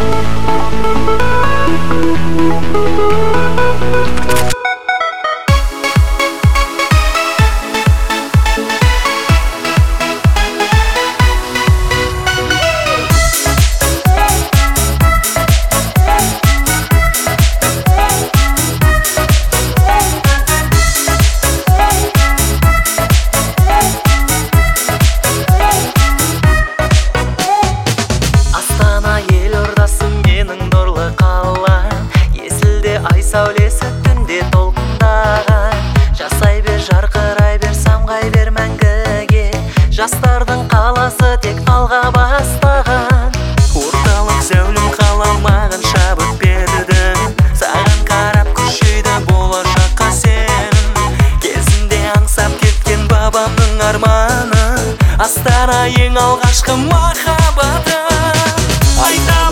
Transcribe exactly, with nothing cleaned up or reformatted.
Сәулесі түнде толқындаған, жасай бер, жарқырай бер, самғай бер мәңгіге. Жастардың қаласы тек алға бастаған, орталық зәулім қаламағын шабыт бердің. Саған қарап күшейді болашаққа сен, кезінде аңсап кеткен бабамның арманы, Астана ең алғашқы махаббаты. Айта